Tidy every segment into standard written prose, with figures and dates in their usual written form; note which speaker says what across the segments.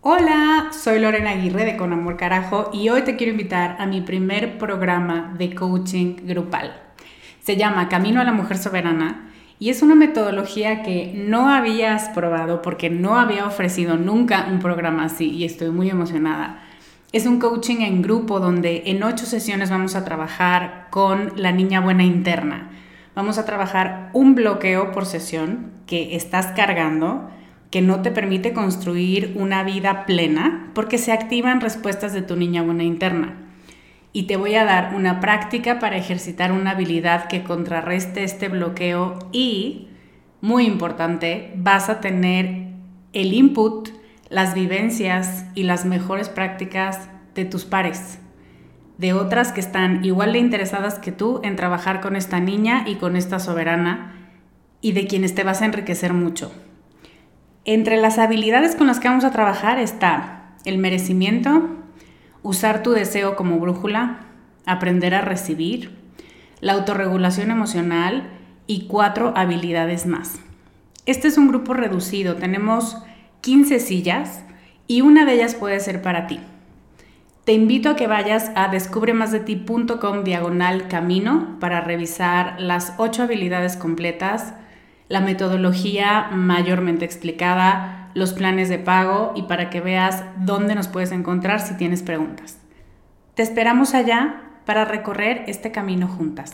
Speaker 1: Hola, soy Lorena Aguirre de Con Amor Carajo y hoy te quiero invitar a mi primer programa de coaching grupal. Se llama Camino a la Mujer Soberana y es una metodología que no habías probado porque no había ofrecido nunca un programa así y estoy muy emocionada. Es un coaching en grupo donde en 8 sesiones vamos a trabajar con la niña buena interna. Vamos a trabajar un bloqueo por sesión que estás cargando, que no te permite construir una vida plena porque se activan respuestas de tu niña buena interna. Y te voy a dar una práctica para ejercitar una habilidad que contrarreste este bloqueo y, muy importante, vas a tener el input, las vivencias y las mejores prácticas de tus pares, de otras que están igual de interesadas que tú en trabajar con esta niña y con esta soberana y de quienes te vas a enriquecer mucho. Entre las habilidades con las que vamos a trabajar está el merecimiento, usar tu deseo como brújula, aprender a recibir, la autorregulación emocional y 4 habilidades más. Este es un grupo reducido, tenemos 15 sillas y una de ellas puede ser para ti. Te invito a que vayas a descubremasdeti.com/camino para revisar las 8 habilidades completas, la metodología mayormente explicada, los planes de pago y para que veas dónde nos puedes encontrar si tienes preguntas. Te esperamos allá para recorrer este camino juntas.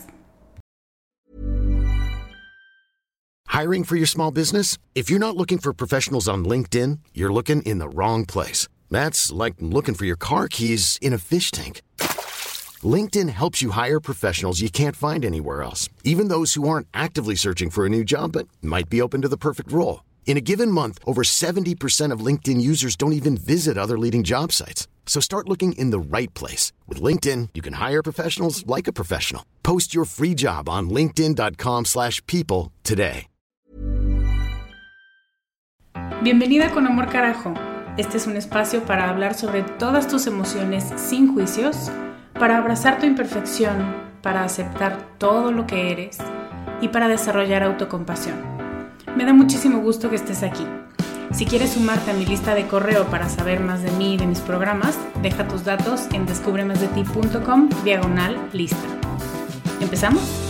Speaker 2: Hiring for your small business? If you're not looking for professionals on LinkedIn, you're looking in the wrong place. That's like looking for your car keys in a fish tank. LinkedIn helps you hire professionals you can't find anywhere else, even those who aren't actively searching for a new job but might be open to the perfect role. In a given month, over 70% of LinkedIn users don't even visit other leading job sites. So start looking in the right place. With LinkedIn, you can hire professionals like a professional. Post your free job on linkedin.com/people today.
Speaker 1: Bienvenida Con Amor Carajo. Este es un espacio para hablar sobre todas tus emociones sin juicios, para abrazar tu imperfección, para aceptar todo lo que eres y para desarrollar autocompasión. Me da muchísimo gusto que estés aquí. Si quieres sumarte a mi lista de correo para saber más de mí y de mis programas, deja tus datos en descubremasdeti.com/lista. ¿Empezamos?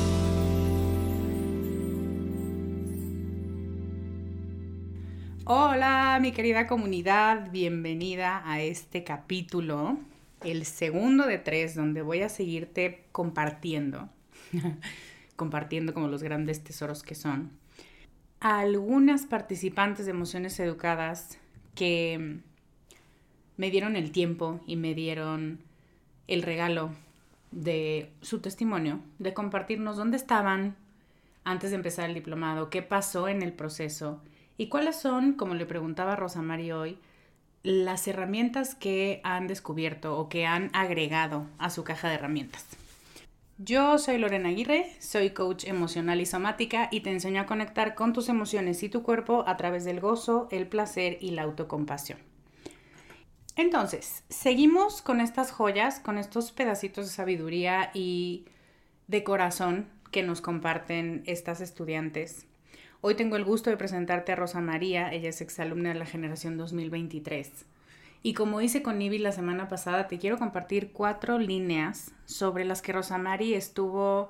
Speaker 1: Hola, mi querida comunidad, bienvenida a este capítulo, el segundo de 3, donde voy a seguirte compartiendo, compartiendo como los grandes tesoros que son, a algunas participantes de Emociones Educadas que me dieron el tiempo y me dieron el regalo de su testimonio, de compartirnos dónde estaban antes de empezar el diplomado, qué pasó en el proceso y cuáles son, como le preguntaba a Rosa Mari hoy, las herramientas que han descubierto o que han agregado a su caja de herramientas. Yo soy Lorena Aguirre, soy coach emocional y somática y te enseño a conectar con tus emociones y tu cuerpo a través del gozo, el placer y la autocompasión. Entonces, seguimos con estas joyas, con estos pedacitos de sabiduría y de corazón que nos comparten estas estudiantes. Hoy tengo el gusto de presentarte a Rosa María, ella es exalumna de la generación 2023. Y como hice con Nivi la semana pasada, te quiero compartir 4 líneas sobre las que Rosa María estuvo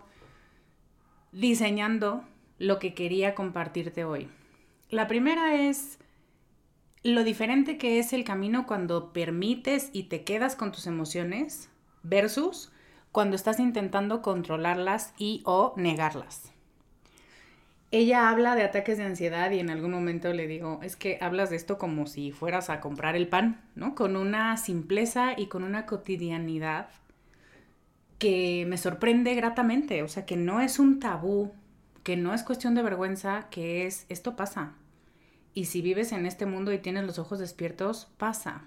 Speaker 1: diseñando lo que quería compartirte hoy. La primera es lo diferente que es el camino cuando permites y te quedas con tus emociones versus cuando estás intentando controlarlas y o negarlas. Ella habla de ataques de ansiedad y en algún momento le digo, es que hablas de esto como si fueras a comprar el pan, ¿no? Con una simpleza y con una cotidianidad que me sorprende gratamente, o sea, que no es un tabú, que no es cuestión de vergüenza, que es, esto pasa. Y si vives en este mundo y tienes los ojos despiertos, pasa.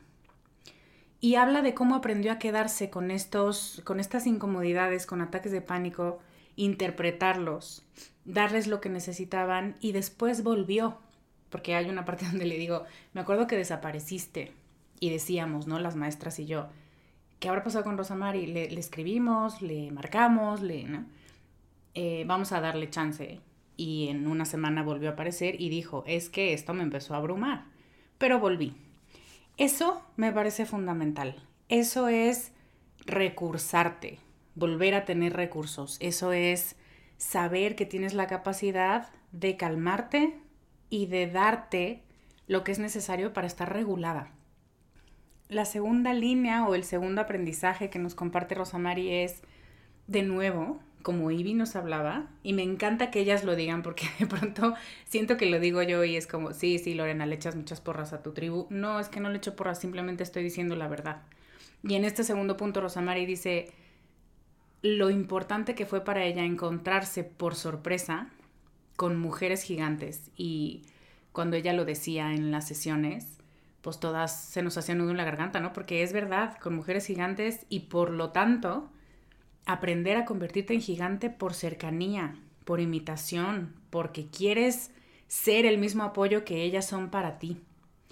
Speaker 1: Y habla de cómo aprendió a quedarse con estas incomodidades, con ataques de pánico, interpretarlos, darles lo que necesitaban y después volvió. Porque hay una parte donde le digo, me acuerdo que desapareciste y decíamos, ¿no? Las maestras y yo, ¿qué habrá pasado con Rosa Mari? Le escribimos, le marcamos, ¿no? Vamos a darle chance. Y en una semana volvió a aparecer y dijo, es que esto me empezó a abrumar. Pero volví. Eso me parece fundamental. Eso es recursarte, volver a tener recursos. Eso es saber que tienes la capacidad de calmarte y de darte lo que es necesario para estar regulada. La segunda línea o el segundo aprendizaje que nos comparte Rosamari es, de nuevo, como Ivy nos hablaba, y me encanta que ellas lo digan porque de pronto siento que lo digo yo y es como, sí, Lorena, le echas muchas porras a tu tribu. No, es que no le echo porras, simplemente estoy diciendo la verdad. Y en este segundo punto Rosamari dice lo importante que fue para ella encontrarse por sorpresa con mujeres gigantes, y cuando ella lo decía en las sesiones, pues todas se nos hacía nudo en la garganta, ¿no? Porque es verdad, con mujeres gigantes, y por lo tanto aprender a convertirte en gigante por cercanía, por imitación, porque quieres ser el mismo apoyo que ellas son para ti.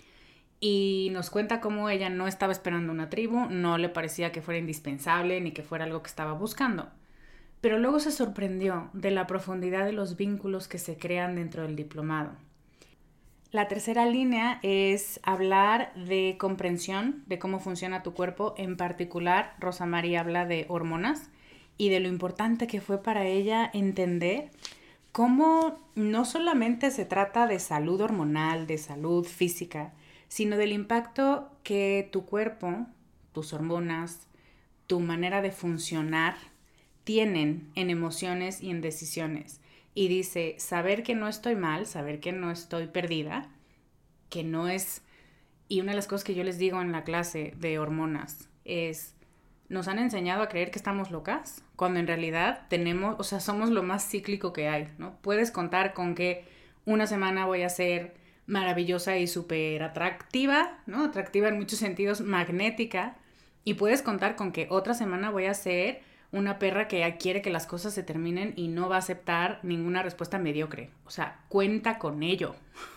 Speaker 1: Y nos cuenta cómo ella no estaba esperando una tribu, no le parecía que fuera indispensable ni que fuera algo que estaba buscando. Pero luego se sorprendió de la profundidad de los vínculos que se crean dentro del diplomado. La tercera línea es hablar de comprensión de cómo funciona tu cuerpo. En particular, Rosamari habla de hormonas y de lo importante que fue para ella entender cómo no solamente se trata de salud hormonal, de salud física, sino del impacto que tu cuerpo, tus hormonas, tu manera de funcionar tienen en emociones y en decisiones. Y dice, saber que no estoy mal, saber que no estoy perdida, que no es... Y una de las cosas que yo les digo en la clase de hormonas es, nos han enseñado a creer que estamos locas, cuando en realidad tenemos, o sea, somos lo más cíclico que hay, ¿no? Puedes contar con que una semana voy a ser maravillosa y súper atractiva, ¿no? Atractiva en muchos sentidos, magnética, y puedes contar con que otra semana voy a ser una perra que quiere que las cosas se terminen y no va a aceptar ninguna respuesta mediocre. O sea, cuenta con ello.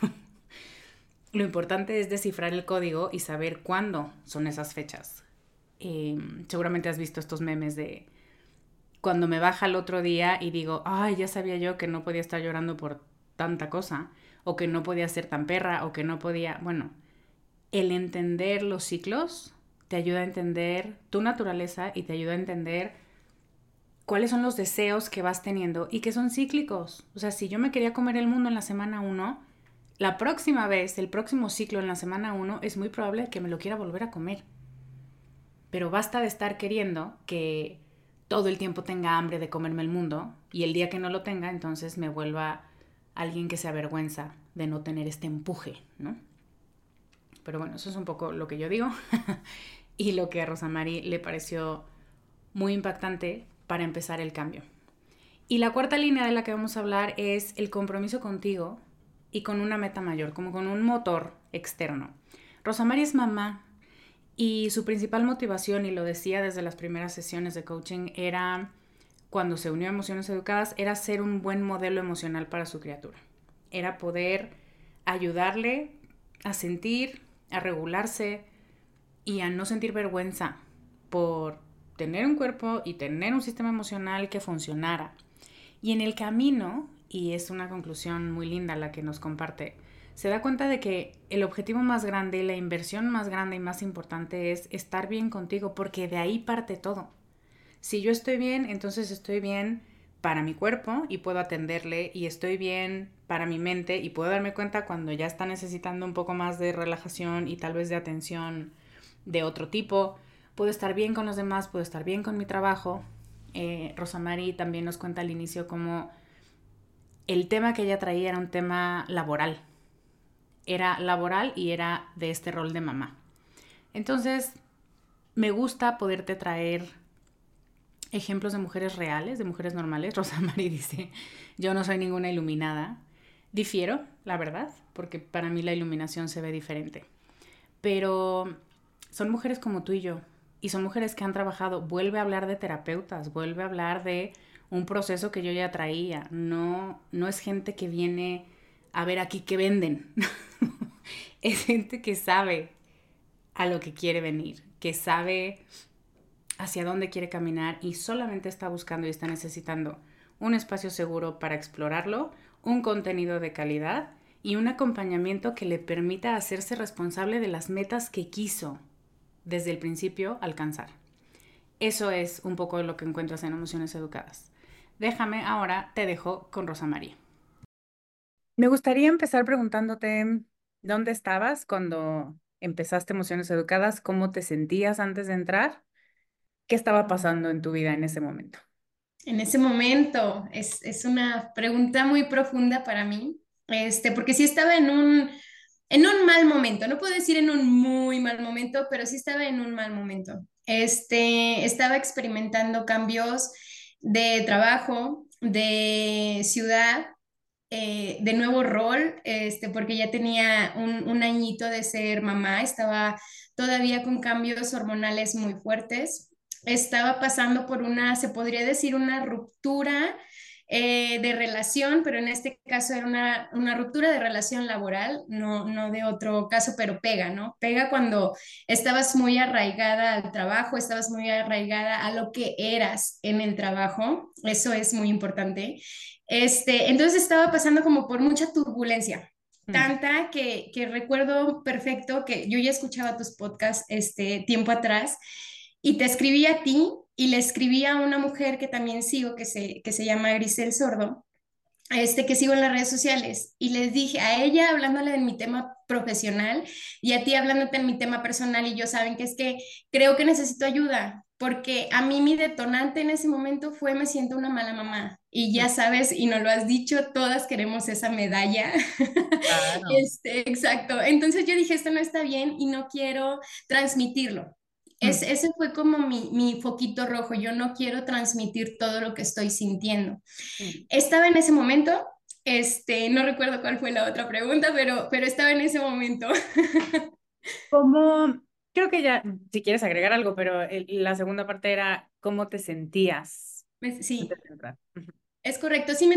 Speaker 1: Lo importante es descifrar el código y saber cuándo son esas fechas. Seguramente has visto estos memes de cuando me baja el otro día y digo, ay, ya sabía yo que no podía estar llorando por tanta cosa, o que no podía ser tan perra, o que no podía... Bueno, el entender los ciclos te ayuda a entender tu naturaleza y te ayuda a entender cuáles son los deseos que vas teniendo y que son cíclicos. O sea, si yo me quería comer el mundo en la semana 1, la próxima vez, el próximo ciclo en la semana 1, es muy probable que me lo quiera volver a comer. Pero basta de estar queriendo que todo el tiempo tenga hambre de comerme el mundo, y el día que no lo tenga, entonces me vuelva alguien que se avergüenza de no tener este empuje, ¿no? Pero bueno, eso es un poco lo que yo digo y lo que a Rosamari le pareció muy impactante para empezar el cambio. Y la cuarta línea de la que vamos a hablar es el compromiso contigo y con una meta mayor, como con un motor externo. Rosamari es mamá y su principal motivación, y lo decía desde las primeras sesiones de coaching, era, cuando se unió a Emociones Educadas, era ser un buen modelo emocional para su criatura. Era poder ayudarle a sentir, a regularse y a no sentir vergüenza por tener un cuerpo y tener un sistema emocional que funcionara. Y en el camino, y es una conclusión muy linda la que nos comparte, se da cuenta de que el objetivo más grande, la inversión más grande y más importante es estar bien contigo, porque de ahí parte todo. Si yo estoy bien, entonces estoy bien para mi cuerpo y puedo atenderle, y estoy bien para mi mente y puedo darme cuenta cuando ya está necesitando un poco más de relajación y tal vez de atención de otro tipo. Puedo estar bien con los demás, puedo estar bien con mi trabajo. Rosamari también nos cuenta al inicio cómo el tema que ella traía era un tema laboral. Era laboral y era de este rol de mamá. Entonces, me gusta poderte traer ejemplos de mujeres reales, de mujeres normales. Rosamari dice, yo no soy ninguna iluminada. Difiero, la verdad, porque para mí la iluminación se ve diferente. Pero son mujeres como tú y yo. Y son mujeres que han trabajado. Vuelve a hablar de terapeutas, vuelve a hablar de un proceso que yo ya traía. No es gente que viene a ver aquí qué venden. Es gente que sabe a lo que quiere venir, que sabe hacia dónde quiere caminar y solamente está buscando y está necesitando un espacio seguro para explorarlo, un contenido de calidad y un acompañamiento que le permita hacerse responsable de las metas que quiso desde el principio alcanzar. Eso es un poco lo que encuentras en Emociones Educadas. Déjame ahora, te dejo con Rosa María. Me gustaría empezar preguntándote dónde estabas cuando empezaste Emociones Educadas, cómo te sentías antes de entrar, qué estaba pasando en tu vida en ese momento.
Speaker 3: En ese momento es una pregunta muy profunda para mí, porque sí estaba en un mal momento, no puedo decir en un muy mal momento, pero sí estaba en un mal momento. Estaba experimentando cambios de trabajo, de ciudad, de nuevo rol, porque ya tenía un añito de ser mamá, estaba todavía con cambios hormonales muy fuertes, estaba pasando por una, se podría decir, una ruptura de relación, pero en este caso era una ruptura de relación laboral, no de otro caso, pero pega, ¿no? Pega cuando estabas muy arraigada al trabajo, estabas muy arraigada a lo que eras en el trabajo, eso es muy importante. Entonces estaba pasando como por mucha turbulencia,
Speaker 1: Mm.
Speaker 3: tanta que recuerdo perfecto que yo ya escuchaba tus podcasts tiempo atrás y te escribí a ti y le escribí a una mujer que también sigo, que se llama Grisel Sordo, que sigo en las redes sociales y les dije a ella hablándole de mi tema profesional y a ti hablándote en mi tema personal y yo saben que es que creo que necesito ayuda porque a mí mi detonante en ese momento fue me siento una mala mamá y ya sabes y no lo has dicho, todas queremos esa medalla.
Speaker 1: Claro.
Speaker 3: Exacto. Entonces yo dije, esto no está bien y no quiero transmitirlo.
Speaker 1: Mm.
Speaker 3: Ese fue como mi foquito rojo. Yo no quiero transmitir todo lo que estoy sintiendo.
Speaker 1: Mm.
Speaker 3: Estaba en ese momento, no recuerdo cuál fue la otra pregunta, pero estaba en ese momento.
Speaker 1: ¿Cómo? Creo que ya, si quieres agregar algo, pero la segunda parte era cómo te sentías antes
Speaker 3: Sí,
Speaker 1: de entrar. Ujú.
Speaker 3: es correcto. Sí,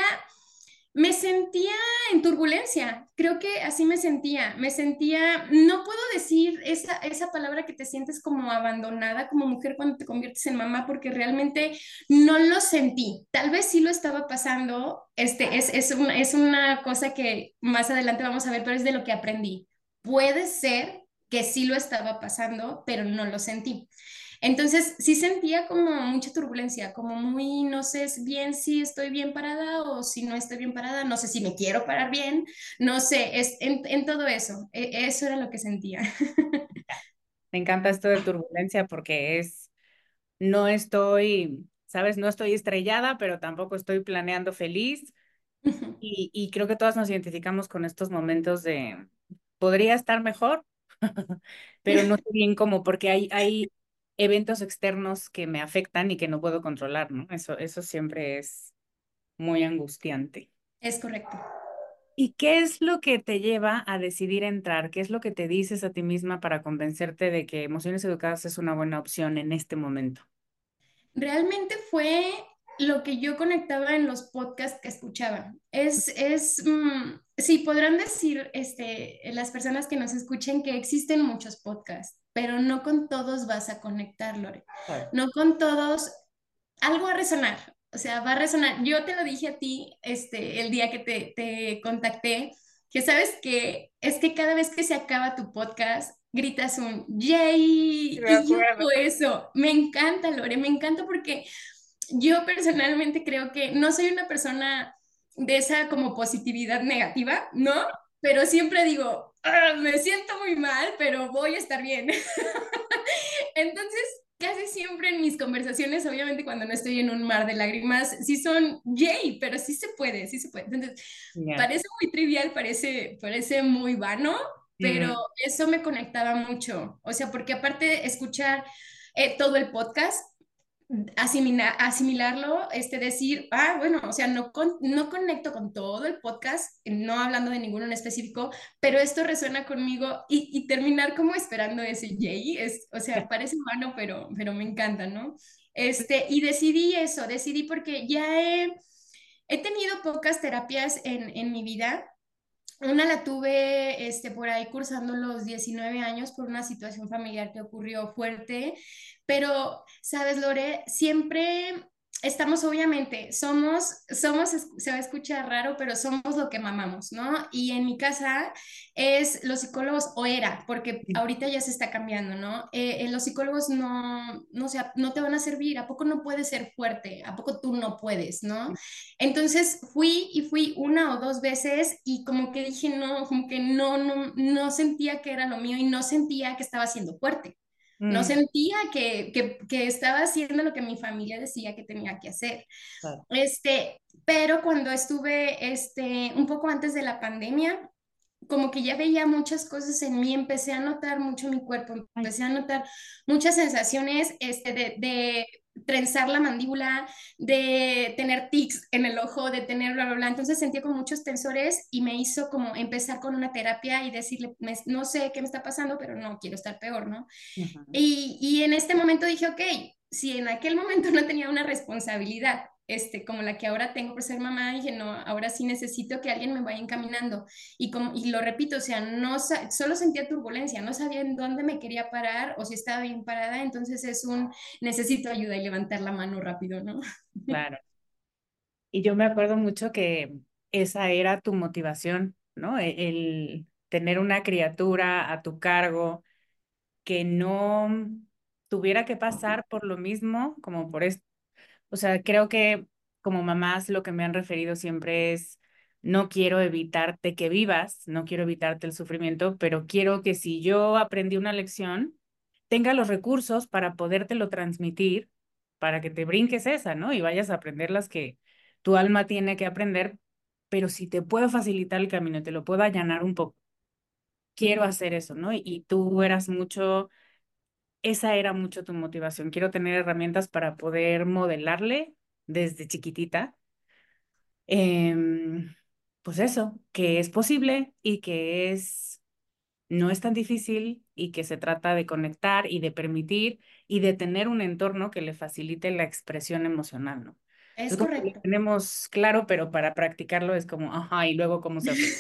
Speaker 3: me sentía en turbulencia. Creo que así me sentía. Me sentía, no puedo decir esa palabra que te sientes como abandonada como mujer cuando te conviertes en mamá, porque realmente no lo sentí. Tal vez sí lo estaba pasando. Es una cosa que más adelante vamos a ver, pero es de lo que aprendí. Puede ser que sí lo estaba pasando, pero no lo sentí. Entonces sí sentía como mucha turbulencia, como muy, no sé bien si estoy bien parada o si no estoy bien parada, no sé si me quiero parar bien, no sé, en todo eso, eso era lo que sentía.
Speaker 1: Me encanta esto de turbulencia porque no estoy, sabes, no estoy estrellada, pero tampoco estoy planeando feliz. Y creo que todas nos identificamos con estos momentos de, podría estar mejor, pero no sé bien cómo, porque hay eventos externos que me afectan y que no puedo controlar, ¿no? Eso siempre es muy angustiante.
Speaker 3: Es correcto.
Speaker 1: ¿Y qué es lo que te lleva a decidir entrar? ¿Qué es lo que te dices a ti misma para convencerte de que Emociones Educadas es una buena opción en este momento?
Speaker 3: Realmente fue lo que yo conectaba en los podcasts que escuchaba. Sí, podrán decir las personas que nos escuchen que existen muchos podcasts, pero no con todos vas a conectar, Lore.
Speaker 1: Claro.
Speaker 3: No con todos algo va a resonar. O sea, va a resonar. Yo te lo dije a ti, el día que te contacté, que sabes que es que cada vez que se acaba tu podcast, gritas un
Speaker 1: Sí,
Speaker 3: yay.
Speaker 1: me
Speaker 3: Y yo
Speaker 1: acuerdo.
Speaker 3: hago eso. Me encanta, Lore, me encanta porque yo personalmente creo que no soy una persona de esa como positividad negativa, ¿no? Pero siempre digo, "Ah, me siento muy mal, pero voy a estar bien." Entonces, casi siempre en mis conversaciones, obviamente cuando no estoy en un mar de lágrimas, sí son yay, pero sí se puede, sí se puede. Entonces,
Speaker 1: Ya.
Speaker 3: parece muy trivial, parece muy vano, pero
Speaker 1: Mm.
Speaker 3: eso me conectaba mucho. O sea, porque aparte de escuchar todo el podcast, asimilarlo, decir, bueno, o sea, no conecto con todo el podcast, no hablando de ninguno en específico, pero esto resuena conmigo y terminar como esperando ese yay, o sea, parece humano, pero me encanta, ¿no? Y decidí eso, decidí porque ya he tenido pocas terapias en mi vida. Una la tuve por ahí cursando los 19 años por una situación familiar que ocurrió fuerte, pero, sabes, Lore, siempre estamos obviamente, se va a escuchar raro, pero somos lo que mamamos, ¿no? Y en mi casa es los psicólogos, o era, porque ahorita ya se está cambiando, ¿no? Los psicólogos no te van a servir, ¿a poco no puedes ser fuerte? ¿A poco tú no puedes, no? Entonces fui una o dos veces y como que dije, no, como que no sentía que era lo mío y no sentía que estaba siendo fuerte. No
Speaker 1: Mm,
Speaker 3: sentía que estaba haciendo lo que mi familia decía que tenía que hacer.
Speaker 1: claro.
Speaker 3: Pero cuando estuve un poco antes de la pandemia, como que ya veía muchas cosas en mí, empecé a notar mucho mi cuerpo,
Speaker 1: Ay,
Speaker 3: empecé a notar muchas sensaciones de trenzar la mandíbula, de tener tics en el ojo, de tener bla, bla, bla. Entonces sentía como muchos tensores y me hizo como empezar con una terapia y decirle, no sé qué me está pasando, pero no quiero estar peor, ¿no?
Speaker 1: ujú.
Speaker 3: Y en este momento dije, ok, si en aquel momento no tenía una responsabilidad, como la que ahora tengo por ser mamá, dije, no, ahora sí necesito que alguien me vaya encaminando. Y lo repito, o sea, solo sentía turbulencia, no sabía en dónde me quería parar o si estaba bien parada, entonces necesito ayuda y levantar la mano rápido, ¿no?
Speaker 1: Claro. Y yo me acuerdo mucho que esa era tu motivación, ¿no? El tener una criatura a tu cargo que no tuviera que pasar por lo mismo, como por esto. O sea, creo que como mamás lo que me han referido siempre es, no quiero evitarte que vivas, no quiero evitarte el sufrimiento, pero quiero que si yo aprendí una lección, tenga los recursos para podértelo transmitir, para que te brinques esa, ¿no? Y vayas a aprender las que tu alma tiene que aprender, pero si te puedo facilitar el camino, te lo puedo allanar un poco, quiero hacer eso, ¿no? Y tú eras mucho, esa era mucho tu motivación. Quiero tener herramientas para poder modelarle desde chiquitita. em, pues eso, que es posible y que no es tan difícil y que se trata de conectar y de permitir y de tener un entorno que le facilite la expresión emocional, ¿no?
Speaker 3: Es
Speaker 1: Es como que lo
Speaker 3: correcto.
Speaker 1: tenemos claro, pero para practicarlo es como, ajá, y luego cómo se hace.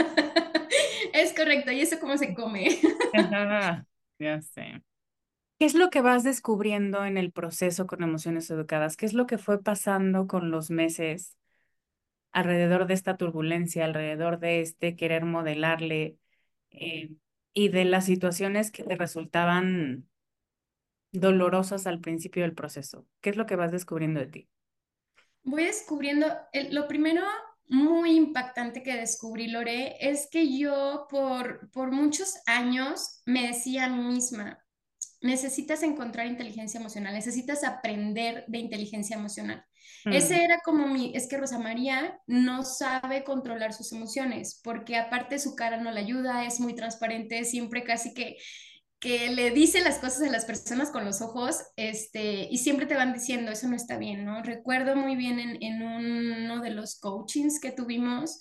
Speaker 3: Es correcto, y eso cómo se come.
Speaker 1: Ajá, ya sé. ¿Qué es lo que vas descubriendo en el proceso con emociones educadas? ¿Qué es lo que fue pasando con los meses alrededor de esta turbulencia, alrededor de este querer modelarle eh, y de las situaciones que te resultaban dolorosas al principio del proceso? ¿Qué es lo que vas descubriendo de ti?
Speaker 3: Voy descubriendo, lo primero muy impactante que descubrí, Lore, es que yo por muchos años me decía a mí misma, necesitas encontrar inteligencia emocional, necesitas aprender de inteligencia emocional.
Speaker 1: Mm,
Speaker 3: Ese era como es que Rosa María no sabe controlar sus emociones, porque aparte su cara no le ayuda, es muy transparente, siempre casi que le dice las cosas a las personas con los ojos, y siempre te van diciendo, eso no está bien, ¿no? Recuerdo muy bien en uno de los coachings que tuvimos,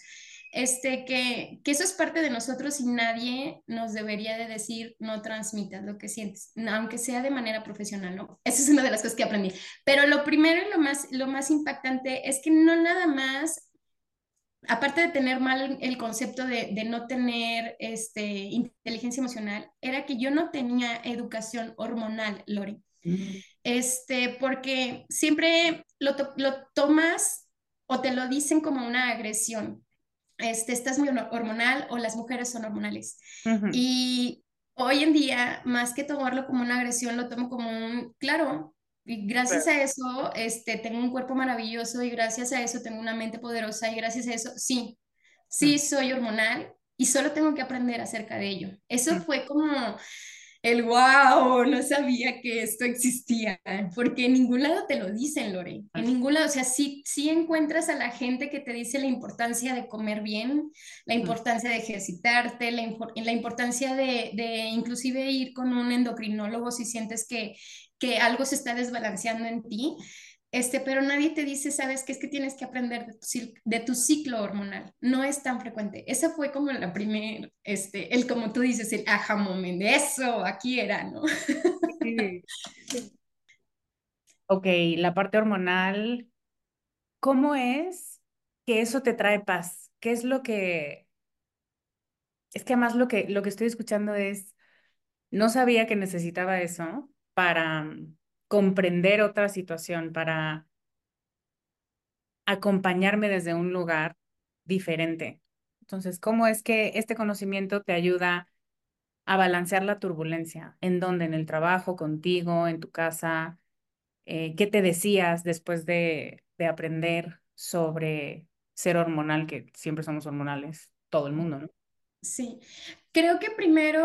Speaker 3: que eso es parte de nosotros y nadie nos debería de decir, no transmitas lo que sientes, aunque sea de manera profesional, ¿no? Esa es una de las cosas que aprendí. Pero lo primero y lo más impactante es que no nada más aparte de tener mal el concepto de no tener inteligencia emocional, era que yo no tenía educación hormonal, Lore.
Speaker 1: mm,
Speaker 3: Porque siempre lo tomas o te lo dicen como una agresión. Estás muy hormonal o las mujeres son hormonales.
Speaker 1: ujú,
Speaker 3: Y hoy en día, más que tomarlo como una agresión, lo tomo como claro, y gracias
Speaker 1: claro,
Speaker 3: a eso, tengo un cuerpo maravilloso y gracias a eso tengo una mente poderosa y gracias a eso, sí, sí
Speaker 1: mm,
Speaker 3: soy hormonal y solo tengo que aprender acerca de ello. Eso
Speaker 1: mm,
Speaker 3: fue como el wow, no sabía que esto existía, porque en ningún lado te lo dicen, Lore, en ningún lado, o sea, sí encuentras a la gente que te dice la importancia de comer bien, la
Speaker 1: mm,
Speaker 3: importancia de ejercitarte, la importancia de inclusive ir con un endocrinólogo si sientes que algo se está desbalanceando en ti. Pero nadie te dice, sabes, que es que tienes que aprender de tu ciclo hormonal. No es tan frecuente. Esa fue como la primera, como tú dices, el aha moment, de eso, aquí era, ¿no?
Speaker 1: sí. Ok, la parte hormonal, ¿cómo es que eso te trae paz? ¿Qué es lo que, es que además lo que estoy escuchando es, no sabía que necesitaba eso para comprender otra situación, para acompañarme desde un lugar diferente. Entonces, ¿cómo es que este conocimiento te ayuda a balancear la turbulencia? ¿En dónde? ¿En el trabajo, contigo, en tu casa? ¿Qué te decías después de aprender sobre ser hormonal, que siempre somos hormonales, todo el mundo, ¿no?
Speaker 3: Sí, creo que primero,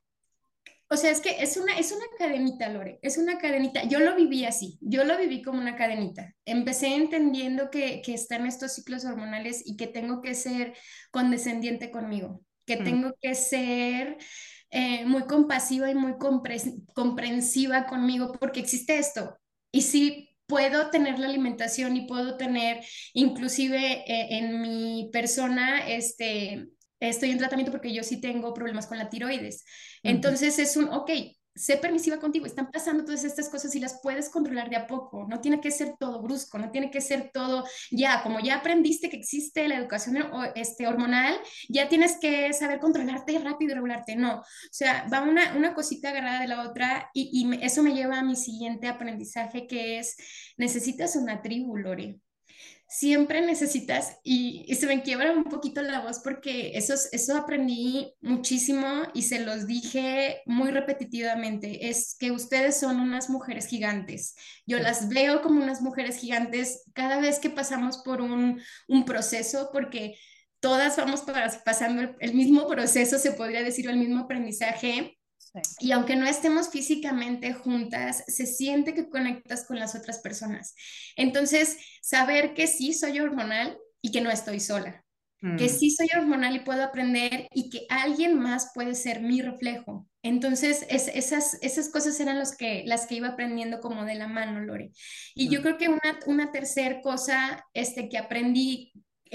Speaker 3: o sea, es que es una cadenita, Lore, es una cadenita. Yo lo viví así, yo lo viví como una cadenita. Empecé entendiendo que están estos ciclos hormonales y que tengo que ser condescendiente conmigo, que
Speaker 1: Mm,
Speaker 3: tengo que ser muy compasiva y muy comprensiva conmigo porque existe esto. Y sí. Puedo tener la alimentación y puedo tener, inclusive en mi persona, estoy en tratamiento porque yo sí tengo problemas con la tiroides.
Speaker 1: ujú,
Speaker 3: Entonces es un, ok, sé permisiva contigo, están pasando todas estas cosas y las puedes controlar de a poco, no tiene que ser todo brusco, no tiene que ser todo, ya, como ya aprendiste que existe la educación hormonal, ya tienes que saber controlarte rápido y regularte, no, o sea, va una cosita agarrada de la otra eso me lleva a mi siguiente aprendizaje que es, necesitas una tribu, Lore, siempre necesitas, y se me quiebra un poquito la voz porque eso aprendí muchísimo y se los dije muy repetitivamente, es que ustedes son unas mujeres gigantes. Yo
Speaker 1: sí.
Speaker 3: las veo como unas mujeres gigantes cada vez que pasamos por un proceso, porque todas vamos pasando el mismo proceso, se podría decir, o el mismo aprendizaje.
Speaker 1: Sí.
Speaker 3: Y aunque no estemos físicamente juntas, se siente que conectas con las otras personas. Entonces, saber que sí soy hormonal y que no estoy sola, que
Speaker 1: Mm,
Speaker 3: sí soy hormonal y puedo aprender y que alguien más puede ser mi reflejo. Entonces, esas cosas eran las que iba aprendiendo como de la mano, Lore. Y yo
Speaker 1: mm,
Speaker 3: creo que una tercera cosa que aprendí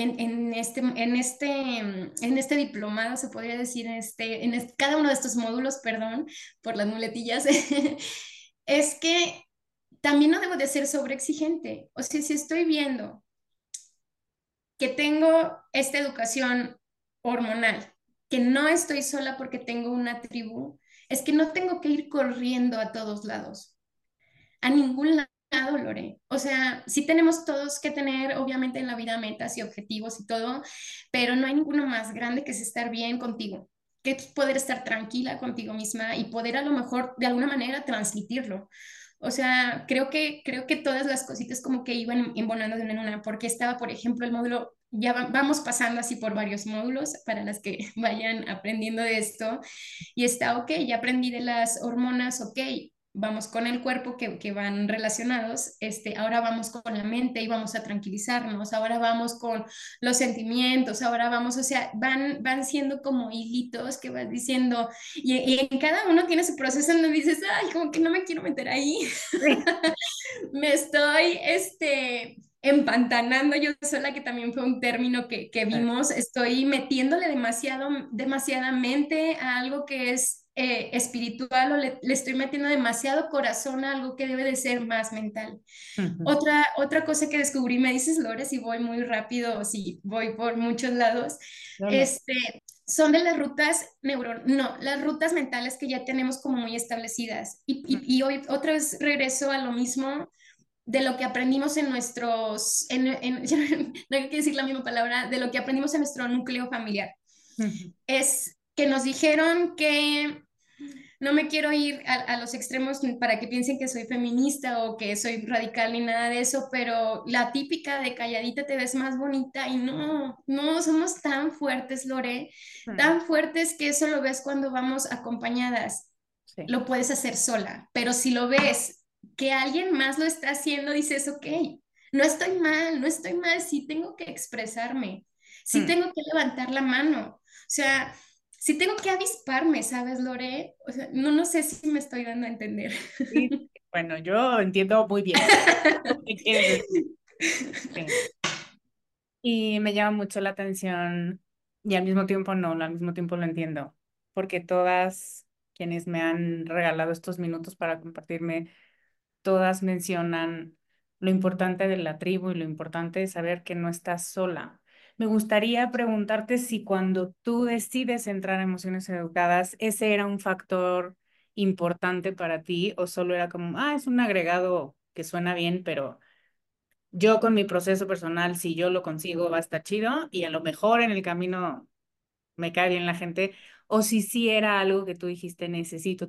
Speaker 3: en este diplomado, se podría decir, cada uno de estos módulos, perdón por las muletillas, es que también no debo de ser sobreexigente. O sea, si estoy viendo que tengo esta educación hormonal, que no estoy sola porque tengo una tribu, es que no tengo que ir corriendo a todos lados, a ningún lado, Lore. O sea, sí tenemos todos que tener, obviamente, en la vida metas y objetivos y todo, pero no hay ninguno más grande que es estar bien contigo, que es poder estar tranquila contigo misma y poder a lo mejor de alguna manera transmitirlo. O sea, creo que todas las cositas como que iban embonando de una en una, porque estaba, por ejemplo, el módulo, ya vamos pasando así por varios módulos para las que vayan aprendiendo de esto, y está, ok, ya aprendí de las hormonas, ok, vamos con el cuerpo que van relacionados, ahora vamos con la mente y vamos a tranquilizarnos, ahora vamos con los sentimientos, ahora vamos, o sea, van siendo como hilitos que vas diciendo, y en cada uno tiene su proceso en donde dices, ay, como que no me quiero meter ahí,
Speaker 1: sí.
Speaker 3: me estoy, empantanando yo sola, que también fue un término que vimos, estoy metiéndole demasiadamente a algo que es espiritual o le estoy metiendo demasiado corazón a algo que debe de ser más mental.
Speaker 1: Ujú.
Speaker 3: Otra cosa que descubrí, me dices, Lore, si voy muy rápido o si voy por muchos lados,
Speaker 1: No, no.
Speaker 3: este, son de las rutas no, las rutas mentales que ya tenemos como muy establecidas. Y hoy otra vez regreso a lo mismo de lo que aprendimos en nuestros, no hay que decir la misma palabra, de lo que aprendimos en nuestro núcleo familiar.
Speaker 1: Ujú.
Speaker 3: Es que nos dijeron que no me quiero ir a los extremos para que piensen que soy feminista o que soy radical ni nada de eso, pero la típica de calladita te ves más bonita y no, no, somos tan fuertes, Lore,
Speaker 1: Mm,
Speaker 3: tan fuertes que eso lo ves cuando vamos acompañadas,
Speaker 1: sí.
Speaker 3: lo puedes hacer sola, pero si lo ves que alguien más lo está haciendo, dices, ok, no estoy mal, no estoy mal, sí tengo que expresarme, sí
Speaker 1: Mm,
Speaker 3: tengo que levantar la mano, o sea, sí tengo que avisparme, ¿sabes, Lore? O sea, no, no sé si me estoy dando a entender.
Speaker 1: sí. Bueno, yo entiendo muy bien lo que quieres decir. Sí. Y me llama mucho la atención y al mismo tiempo no, al mismo tiempo lo entiendo, porque todas quienes me han regalado estos minutos para compartirme, todas mencionan lo importante de la tribu y lo importante de saber que no estás sola. Me gustaría preguntarte si cuando tú decides entrar a Emociones Educadas, ese era un factor importante para ti o solo era como, ah, es un agregado que suena bien, pero yo con mi proceso personal, si yo lo consigo, va a estar chido y a lo mejor en el camino me cae bien la gente, o si sí era algo que tú dijiste, necesito.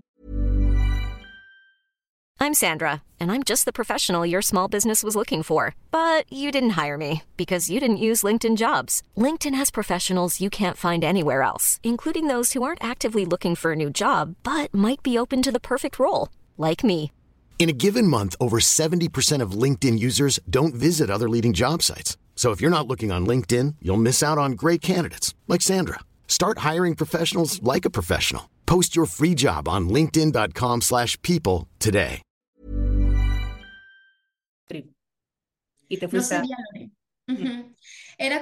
Speaker 4: I'm Sandra, and I'm just the professional your small business was looking for. But you didn't hire me because you didn't use LinkedIn Jobs. LinkedIn has professionals you can't find anywhere else, including those who aren't actively looking for a new job, but might be open to the perfect role, like me.
Speaker 2: In a given month, over 70% of LinkedIn users don't visit other leading job sites. So if you're not looking on LinkedIn, you'll miss out on great candidates like Sandra. Start hiring professionals like a professional. Post your free job on linkedin.com/people today.
Speaker 1: Y te
Speaker 3: No
Speaker 1: fuiste a...
Speaker 3: sabía, Lore. Ujú. Era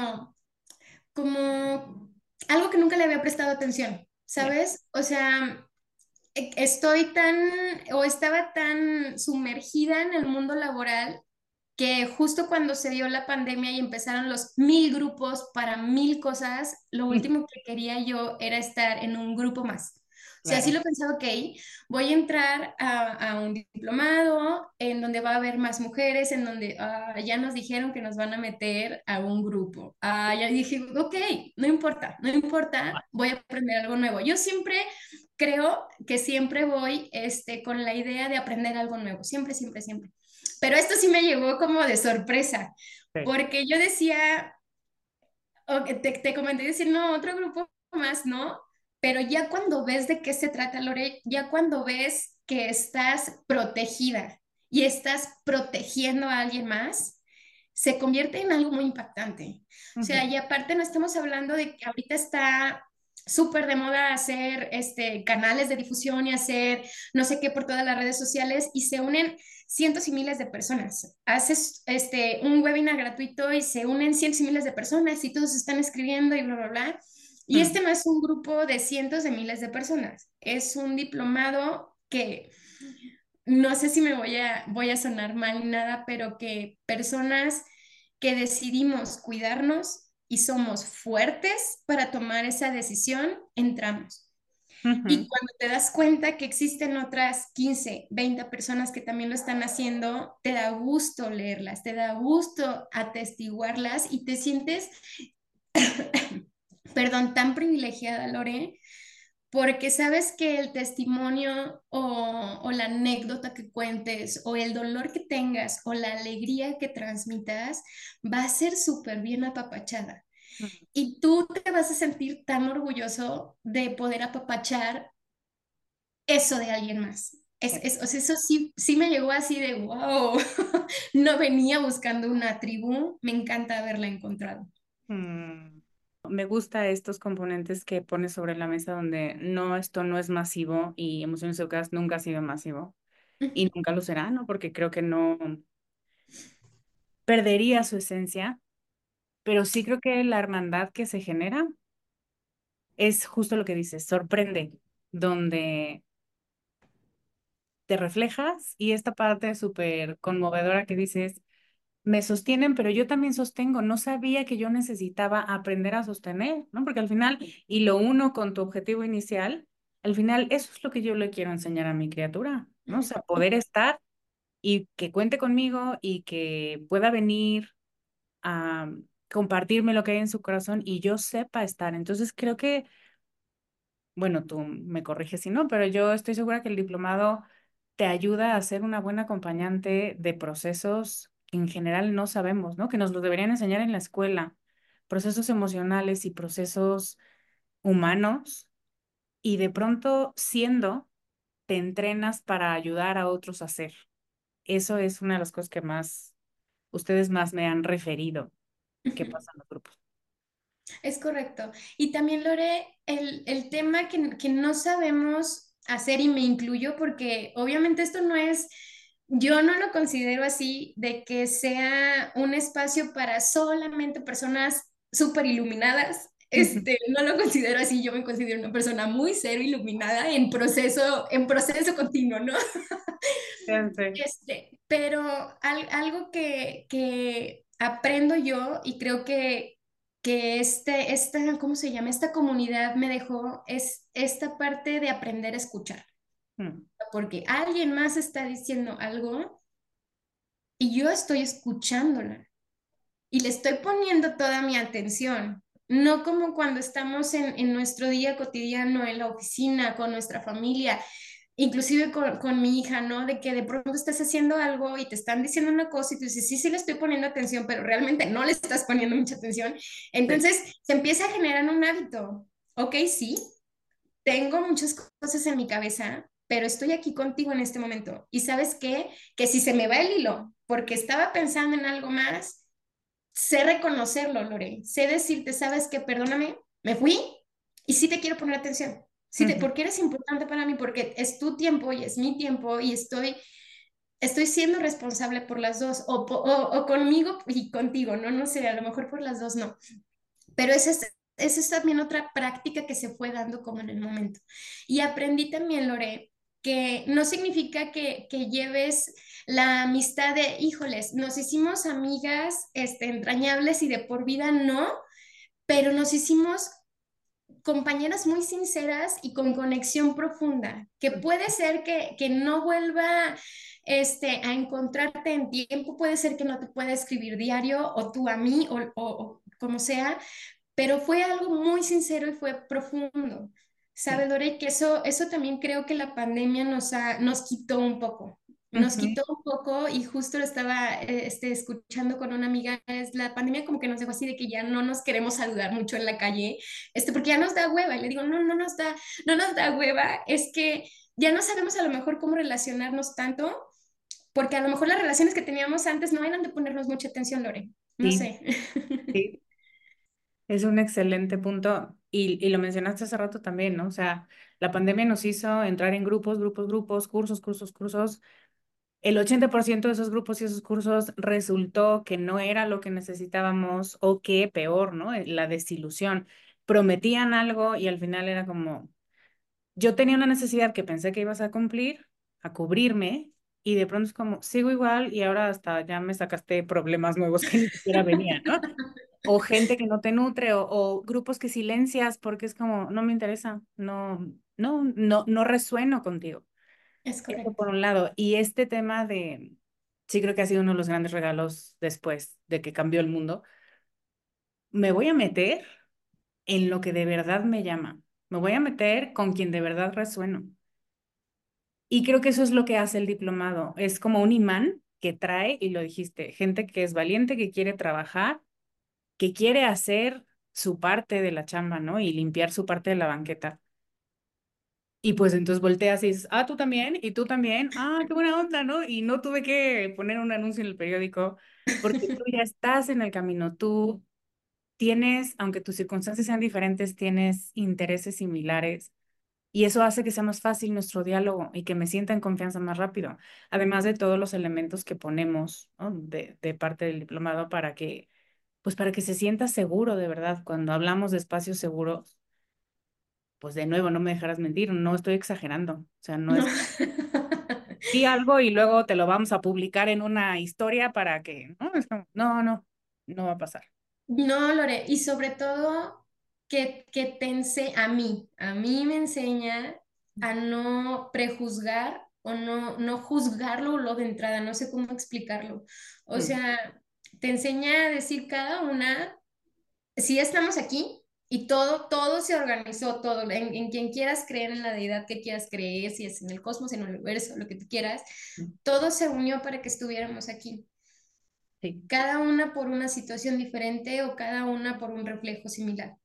Speaker 3: como algo que nunca le había prestado atención,
Speaker 1: Ya.
Speaker 3: ¿sabes? O sea, estoy tan o estaba tan sumergida en el mundo laboral que justo cuando se dio la pandemia y empezaron los 1000 grupos para 1000 cosas, lo último que quería yo era estar en un grupo más. O sea, sí
Speaker 1: Claro.
Speaker 3: lo pensaba, ok, voy a entrar a un diplomado en donde va a haber más mujeres, en donde ya nos dijeron que nos van a meter a un grupo. Ya dije, ok, no importa, no importa, voy a aprender algo nuevo. Yo siempre creo que siempre voy con la idea de aprender algo nuevo, siempre, siempre, siempre. Pero esto sí me llegó como de sorpresa,
Speaker 1: Sí.
Speaker 3: porque yo decía, te comenté decir, no, otro grupo más, ¿no? Pero ya cuando ves de qué se trata, Lore, ya cuando ves que estás protegida y estás protegiendo a alguien más, se convierte en algo muy impactante. O sea,
Speaker 1: Ujú.
Speaker 3: y aparte no estamos hablando de que ahorita está súper de moda hacer canales de difusión y hacer no sé qué por todas las redes sociales y se unen cientos y miles de personas. Haces un webinar gratuito y se unen cientos y miles de personas y todos están escribiendo y bla, bla, bla. Y
Speaker 1: Mm.
Speaker 3: este no es un grupo de cientos de miles de personas, es un diplomado que no sé si voy a sonar mal ni nada, pero que personas que decidimos cuidarnos y somos fuertes para tomar esa decisión, entramos. Y
Speaker 1: Ujú.
Speaker 3: cuando te das cuenta que existen otras 15, 20 personas que también lo están haciendo, te da gusto leerlas, te da gusto atestiguarlas y te sientes, perdón, tan privilegiada, Lore, porque sabes que el testimonio o la anécdota que cuentes o el dolor que tengas o la alegría que transmitas va a ser súper bien apapachada. Y tú te vas a sentir tan orgulloso de poder apapachar eso de alguien más. O sea, eso sí, sí me llegó así de wow. No venía buscando una tribu, me encanta haberla encontrado.
Speaker 1: Mm. Me gusta estos componentes que pones sobre la mesa donde no, esto no es masivo y Emociones Educadas nunca ha sido masivo y nunca lo será, ¿no? Porque creo que no perdería su esencia, pero sí creo que la hermandad que se genera es justo lo que dices, sorprende, donde te reflejas y esta parte súper conmovedora que dices, me sostienen, pero yo también sostengo. No sabía que yo necesitaba aprender a sostener, ¿no? Porque al final, y lo uno con tu objetivo inicial, al final eso es lo que yo le quiero enseñar a mi criatura, ¿no? O sea, poder estar y que cuente conmigo y que pueda venir a compartirme lo que hay en su corazón y yo sepa estar. Entonces creo que, bueno, tú me corriges si no, pero yo estoy segura que el diplomado te ayuda a ser una buena acompañante de procesos que en general no sabemos, ¿no? Que nos lo deberían enseñar en la escuela, procesos emocionales y procesos humanos, y de pronto siendo, te entrenas para ayudar a otros a hacer. Eso es una de las cosas que más, ustedes más me han referido que pasa en los grupos.
Speaker 3: Es correcto. Y también, Lore, el tema que no sabemos hacer, y me incluyo porque obviamente esto no es, yo no lo considero así, de que sea un espacio para solamente personas súper iluminadas. No lo considero así, yo me considero una persona muy cero iluminada en proceso continuo, ¿no?
Speaker 1: Fíjense.
Speaker 3: Pero algo que aprendo yo y creo que ¿cómo se llama? Esta comunidad me dejó es esta parte de aprender a escuchar,
Speaker 1: Mm.
Speaker 3: porque alguien más está diciendo algo y yo estoy escuchándola y le estoy poniendo toda mi atención. No como cuando estamos en nuestro día cotidiano, en la oficina, con nuestra familia, inclusive con mi hija, ¿no? De que de pronto estás haciendo algo y te están diciendo una cosa y tú dices, sí, sí le estoy poniendo atención, pero realmente no le estás poniendo mucha atención.
Speaker 1: Sí.
Speaker 3: Entonces se empieza a generar un hábito. Ok, sí, tengo muchas cosas en mi cabeza, pero estoy aquí contigo en este momento. Y sabes qué? Que si se me va el hilo, porque estaba pensando en algo más, sé reconocerlo, Lore. Sé decirte, sabes qué, perdóname, me fui y sí te quiero poner atención.
Speaker 1: Ujú.
Speaker 3: Porque eres importante para mí, porque es tu tiempo y es mi tiempo y estoy siendo responsable por las dos, o conmigo y contigo, ¿no? No sé, a lo mejor por las dos no. Pero esa es también otra práctica que se fue dando como en el momento. Y aprendí también, Lore, que no significa que lleves la amistad de, híjoles, nos hicimos amigas entrañables y de por vida, no, pero nos hicimos compañeras muy sinceras y con conexión profunda, que puede ser que no vuelva a encontrarte en tiempo, puede ser que no te pueda escribir diario o tú a mí o como sea, pero fue algo muy sincero y fue profundo. ¿Sabes,
Speaker 1: Sí.
Speaker 3: Lore? Que eso también creo que la pandemia nos quitó un poco. Nos
Speaker 1: Ujú.
Speaker 3: quitó un poco y justo lo estaba escuchando con una amiga, es la pandemia como que nos dejó así de que ya no nos queremos saludar mucho en la calle, porque ya nos da hueva. Y le digo, no, no nos da hueva, es que ya no sabemos a lo mejor cómo relacionarnos tanto, porque a lo mejor las relaciones que teníamos antes no eran de ponernos mucha atención, Lore. No
Speaker 1: Sí,
Speaker 3: sé.
Speaker 1: sí. Es un excelente punto y lo mencionaste hace rato también, ¿no? O sea, la pandemia nos hizo entrar en grupos, grupos, grupos, cursos, cursos, cursos. El 80% de esos grupos y esos cursos resultó que no era lo que necesitábamos o que peor, ¿no? La desilusión. Prometían algo y al final era como, yo tenía una necesidad que pensé que ibas a cumplir, a cubrirme, y de pronto es como, sigo igual y ahora hasta ya me sacaste problemas nuevos que ni siquiera venían, ¿no? O gente que no te nutre o grupos que silencias porque es como, no me interesa, no resueno contigo.
Speaker 3: Es
Speaker 1: Eso
Speaker 3: correcto.
Speaker 1: por un lado. Y este tema de, sí creo que ha sido uno de los grandes regalos después de que cambió el mundo. Me voy a meter en lo que de verdad me llama. Me voy a meter con quien de verdad resueno. Y creo que eso es lo que hace el diplomado. Es como un imán que trae, y lo dijiste, gente que es valiente, que quiere trabajar, que quiere hacer su parte de la chamba, ¿no? Y limpiar su parte de la banqueta. Y pues entonces volteas y dices, ah, tú también, y tú también, ah, qué buena onda, ¿no? Y no tuve que poner un anuncio en el periódico porque tú ya estás en el camino, tú tienes, aunque tus circunstancias sean diferentes, tienes intereses similares y eso hace que sea más fácil nuestro diálogo y que me sienta en confianza más rápido, además de todos los elementos que ponemos, ¿no? De parte del diplomado pues para que se sienta seguro de verdad. Cuando hablamos de espacios seguros, pues de nuevo, no me dejarás mentir, no estoy exagerando. O sea, no
Speaker 3: No.
Speaker 1: es di algo y luego te lo vamos a publicar en una historia para que, no, no va a pasar.
Speaker 3: No, Lore, y sobre todo que a mí me enseña a no prejuzgar o no juzgarlo lo de entrada, no sé cómo explicarlo. O
Speaker 1: Mm,
Speaker 3: sea, te enseña a decir cada una, si estamos aquí y todo se organizó, todo, en quien quieras creer, en la deidad que quieras creer, si es en el cosmos, en el universo, lo que tú quieras,
Speaker 1: mm,
Speaker 3: todo se unió para que estuviéramos aquí,
Speaker 1: sí.
Speaker 3: cada una por una situación diferente o cada una por un reflejo similar.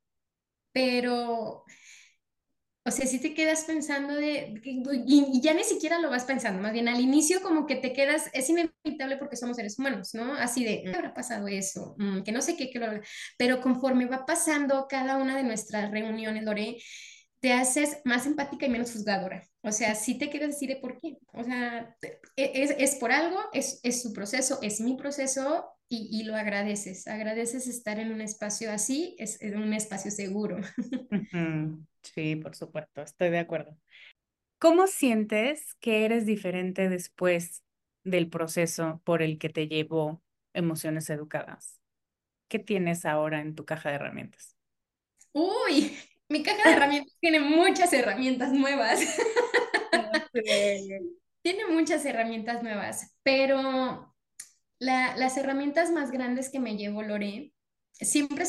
Speaker 3: Pero, o sea, si te quedas pensando y ya ni siquiera lo vas pensando, más bien al inicio como que te quedas, es inevitable porque somos seres humanos, ¿no? Así de, ¿qué habrá pasado eso? Que no sé qué, pero conforme va pasando cada una de nuestras reuniones, Lore, te haces más empática y menos juzgadora. O sea, sí te quieres decir de por qué. O sea, es por algo, es su proceso, es mi proceso y lo agradeces. Agradeces estar en un espacio así, es en un espacio seguro.
Speaker 1: Ujú, sí, por supuesto, estoy de acuerdo. ¿Cómo sientes que eres diferente después del proceso por el que te llevó Emociones Educadas? ¿Qué tienes ahora en tu caja de herramientas?
Speaker 3: Uy, mi caja de herramientas tiene muchas herramientas nuevas.
Speaker 1: Sí.
Speaker 3: Tiene muchas herramientas nuevas, pero las herramientas más grandes que me llevo, Lore, siempre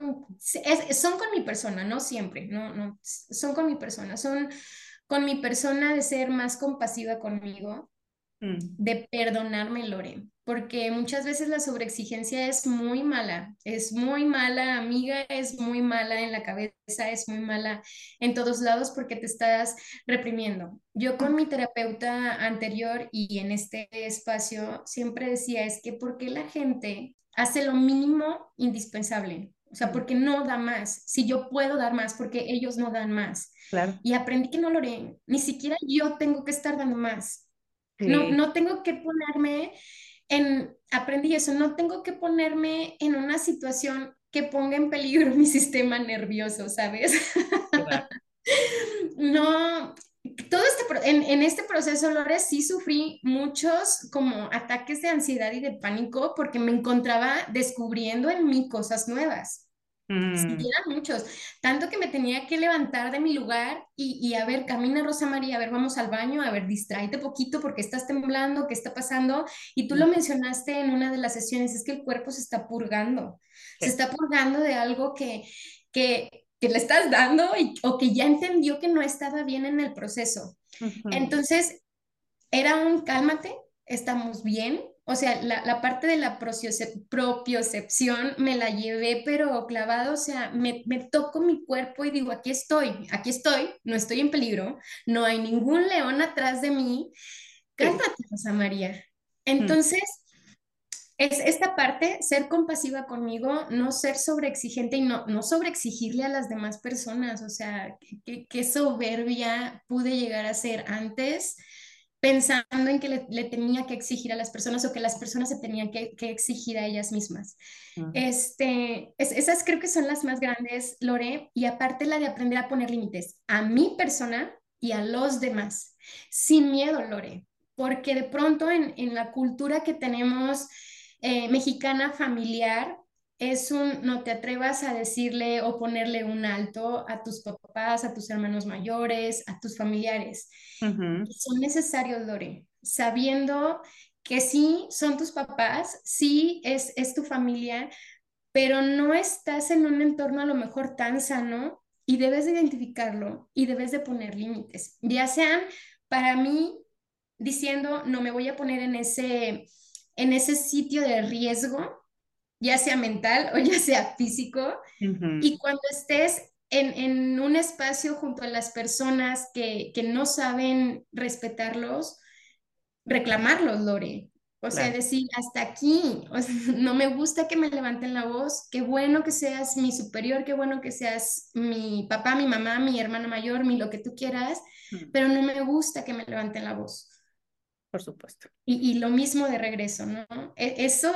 Speaker 3: son con mi persona, no siempre, no, son con mi persona, son con mi persona de ser más compasiva conmigo,
Speaker 1: Mm,
Speaker 3: de perdonarme, Lore, porque muchas veces la sobreexigencia es muy mala amiga, es muy mala en la cabeza, es muy mala en todos lados porque te estás reprimiendo. Yo con mi terapeuta anterior y en este espacio siempre decía, es que ¿por qué la gente hace lo mínimo indispensable? O sea,
Speaker 1: mm,
Speaker 3: porque no da más. Si yo puedo dar más, porque ellos no dan más.
Speaker 1: claro.
Speaker 3: Y aprendí que no, Lore, ni siquiera yo tengo que estar dando más. No,
Speaker 1: Sí,
Speaker 3: no tengo que ponerme aprendí eso, no tengo que ponerme en una situación que ponga en peligro mi sistema nervioso, ¿sabes?
Speaker 1: claro.
Speaker 3: No, en este proceso, Lore, sí sufrí muchos como ataques de ansiedad y de pánico porque me encontraba descubriendo en mí cosas nuevas. Sí,
Speaker 1: Mm,
Speaker 3: eran muchos, tanto que me tenía que levantar de mi lugar y a ver, camina Rosa María, a ver, vamos al baño, a ver, distráete poquito porque estás temblando, ¿qué está pasando? Y tú
Speaker 1: mm,
Speaker 3: lo mencionaste en una de las sesiones, es que el cuerpo se
Speaker 1: sí.
Speaker 3: está purgando de algo que, que le estás dando o que ya entendió que no estaba bien en el proceso.
Speaker 1: Ujú,
Speaker 3: Entonces, era un cálmate, estamos bien. O sea, la parte de la propiocepción me la llevé, pero clavado, o sea, me toco mi cuerpo y digo, aquí estoy, no estoy en peligro, no hay ningún león atrás de mí,
Speaker 1: sí.
Speaker 3: cálmate, Rosa María.
Speaker 1: Mm,
Speaker 3: Entonces, es esta parte, ser compasiva conmigo, no ser sobreexigente y no sobreexigirle a las demás personas, o sea, qué soberbia pude llegar a ser antes pensando en que le tenía que exigir a las personas o que las personas se tenían que exigir a ellas mismas.
Speaker 1: mm,
Speaker 3: Esas creo que son las más grandes, Lore, y aparte la de aprender a poner límites a mi persona y a los demás, sin miedo, Lore, porque de pronto en la cultura que tenemos mexicana familiar, no te atrevas a decirle o ponerle un alto a tus papás, a tus hermanos mayores, a tus familiares.
Speaker 1: ujú,
Speaker 3: Son necesarios, Lore, sabiendo que sí son tus papás, sí es tu familia, pero no estás en un entorno a lo mejor tan sano y debes de identificarlo y debes de poner límites, ya sean para mí diciendo no me voy a poner en ese sitio de riesgo, ya sea mental o ya sea físico,
Speaker 1: ujú,
Speaker 3: y cuando estés en un espacio junto a las personas que no saben respetarlos, reclamarlos, Lore. O sea,
Speaker 1: claro.
Speaker 3: decir, hasta aquí, o sea, no me gusta que me levanten la voz, qué bueno que seas mi superior, qué bueno que seas mi papá, mi mamá, mi hermana mayor, mi lo que tú quieras,
Speaker 1: Mm,
Speaker 3: pero no me gusta que me levanten la voz.
Speaker 1: por supuesto.
Speaker 3: Y lo mismo de regreso, ¿no? Eso,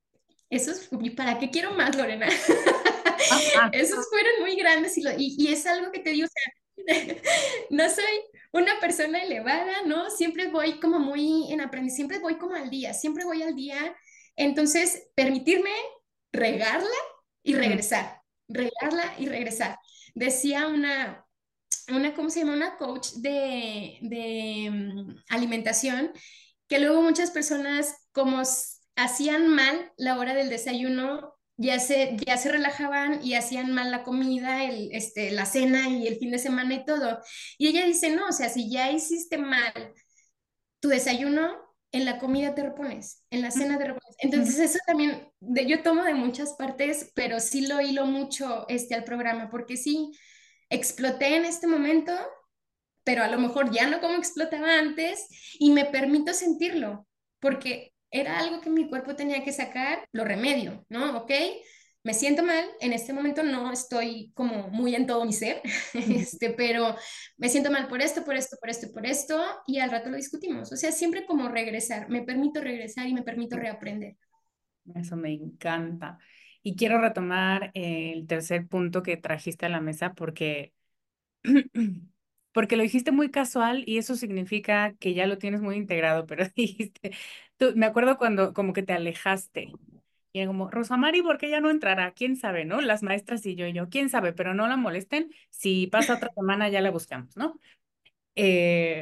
Speaker 3: ¿y para qué quiero más, Lorena?
Speaker 1: Ajá.
Speaker 3: Esos fueron muy grandes y es algo que te digo, o sea, no soy una persona elevada, ¿no? Siempre voy como muy en aprendizaje, siempre voy como al día, siempre voy al día. Entonces, permitirme regarla y
Speaker 1: Mm,
Speaker 3: regresar, regarla y regresar. Decía ¿cómo se llama? Una coach de alimentación, que luego muchas personas como hacían mal la hora del desayuno, ya se relajaban y hacían mal la comida, la cena y el fin de semana y todo. Y ella dice, no, o sea, si ya hiciste mal tu desayuno, en la comida te repones, en la cena te repones.
Speaker 1: ujú,
Speaker 3: Entonces eso también, yo tomo de muchas partes, pero sí lo hilo mucho al programa, porque sí, exploté en este momento, pero a lo mejor ya no como explotaba antes y me permito sentirlo, porque era algo que mi cuerpo tenía que sacar, lo remedio, ¿no? ¿Ok? Me siento mal, en este momento no estoy como muy en todo mi ser,
Speaker 1: ujú.
Speaker 3: pero me siento mal por esto, por esto, por esto, por esto, y al rato lo discutimos. O sea, siempre como regresar, me permito regresar y me permito reaprender.
Speaker 1: Eso me encanta. Y quiero retomar el tercer punto que trajiste a la mesa porque, porque lo dijiste muy casual y eso significa que ya lo tienes muy integrado, pero dijiste, me acuerdo cuando como que te alejaste. Y era como, Rosamari, ¿por qué ya no entrará? ¿Quién sabe, no? Las maestras y yo, ¿quién sabe? Pero no la molesten. Si pasa otra semana ya la buscamos, ¿no?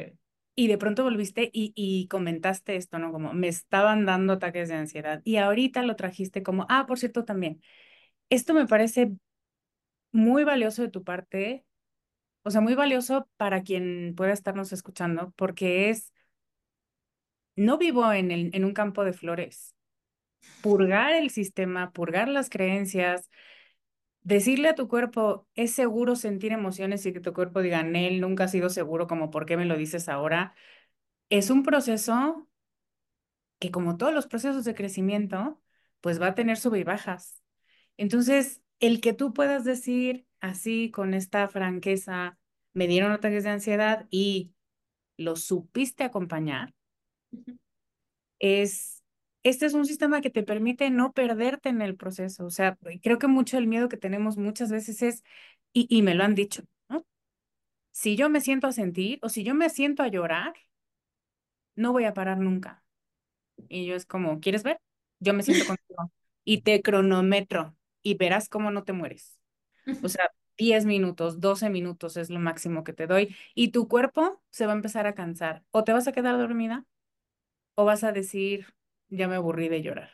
Speaker 1: Y de pronto volviste y comentaste esto, ¿no? Como me estaban dando ataques de ansiedad. Y ahorita lo trajiste como, ah, por cierto, también. Esto me parece muy valioso de tu parte, o sea, muy valioso para quien pueda estarnos escuchando, porque es, no vivo en un campo de flores. Purgar el sistema, purgar las creencias, decirle a tu cuerpo, es seguro sentir emociones y que tu cuerpo diga, Nel, nunca ha sido seguro, como, ¿por qué me lo dices ahora? Es un proceso que, como todos los procesos de crecimiento, pues va a tener sube y bajas. Entonces, el que tú puedas decir así, con esta franqueza, me dieron ataques de ansiedad y lo supiste acompañar, es, este es un sistema que te permite no perderte en el proceso. O sea, creo que mucho el miedo que tenemos muchas veces es, y me lo han dicho, ¿no? Si yo me siento a sentir o si yo me siento a llorar, no voy a parar nunca. Y yo es como, ¿quieres ver? Yo me siento contigo y te cronometro y verás cómo no te mueres. O sea, 10 minutos, 12 minutos es lo máximo que te doy y tu cuerpo se va a empezar a cansar. O te vas a quedar dormida o vas a decir, ya me aburrí de llorar.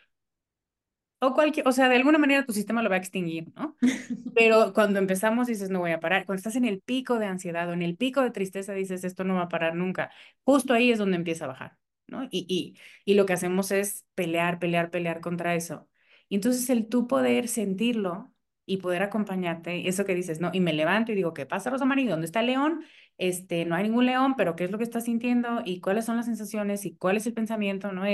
Speaker 1: O cualquier, o sea, de alguna manera tu sistema lo va a extinguir, ¿no? Pero cuando empezamos dices, no voy a parar. Cuando estás en el pico de ansiedad o en el pico de tristeza dices, esto no va a parar nunca. Justo ahí es donde empieza a bajar, ¿no? Y lo que hacemos es pelear, pelear, pelear contra eso. Y entonces el tú poder sentirlo y poder acompañarte, eso que dices, ¿no? Y me levanto y digo, ¿qué pasa, Rosa María? ¿Dónde está el león? No hay ningún león, pero ¿qué es lo que estás sintiendo? ¿Y cuáles son las sensaciones? ¿Y cuál es el pensamiento? ¿No?